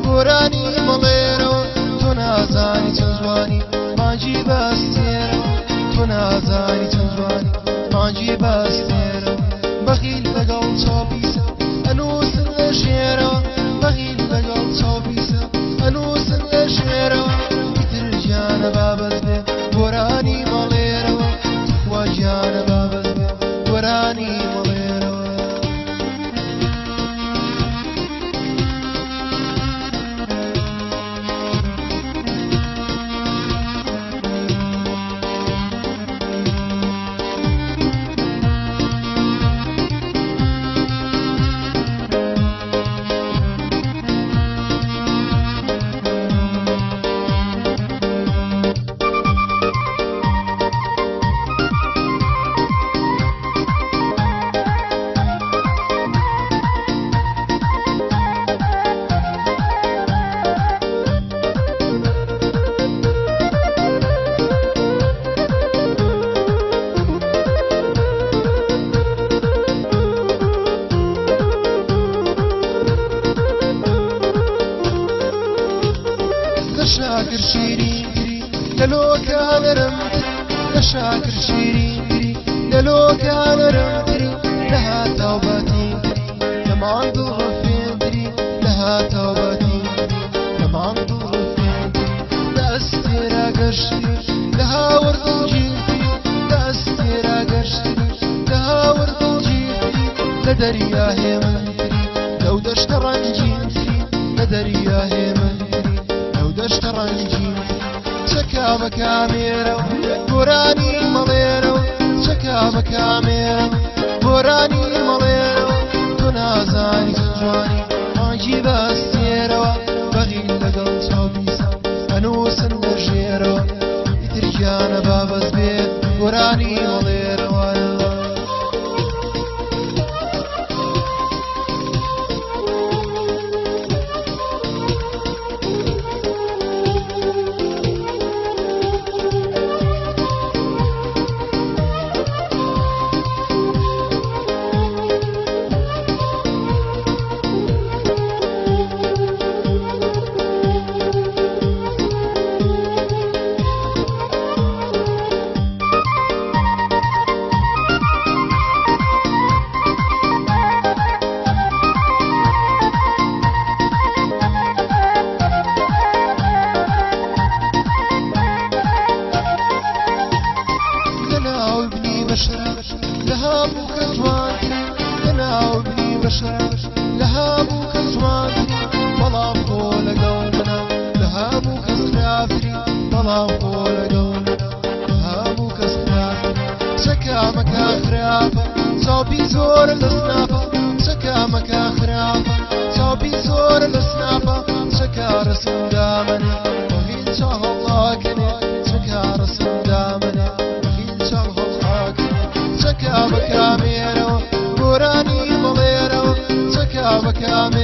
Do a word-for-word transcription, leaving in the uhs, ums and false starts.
گۆرانی مەڵێرەوە تۆ نازانی چەند جوانی مانجی بەستێرەوە تۆ نازانی چەند جوانی مانجی بەستێرەوە بەخیل لەگەڵ چاوپیسە ئەنووسن لە ژێرەوە بەخیل لەگەڵ چاوپیسە ئەنووسن لە ژێرەوە ئیتر گیانە بابەت بێ گۆرانی مەڵێرەوە وا گیانە بابەت بێ گۆرانی مەڵێرەوە شاكر شيرين للو كان رمتري لشاكر شيرين للو كان رمتري لها توبتي لما عنده رفينتري لها توبتي لما عنده رفينتري لأستيرا قرشتي لها ورد الجيتي لأستيرا قرشتي لها ورد الجيتي لدريا هيمنتري لو دشت رنجينتري لدريا هيمنتري دشت رنجي شكا بكاميرو قراني مليرو شكا بكاميرو قراني مليرو تنازاني سجواني مانجي باستيرو بغي لقل صوبيسا أنوسن لجيرو يترجانا بابز بيت قراني مليرو لها بوك جوانتري لنا وبني بشر لها بوك جوانتري بلا فول قومنا لها بوك سرافري بلا فول قومنا لها بوك سرافري سكا مكا خرافة صوبي زور الاسنافة سكا مكا خرافة صوبي زور الاسنافة سكا رسم دامني وغيل شاه الله كني سكا رسم دامني وغيل شاه الله كني سكا بكاميرو قراني مليرو سكا بكاميرو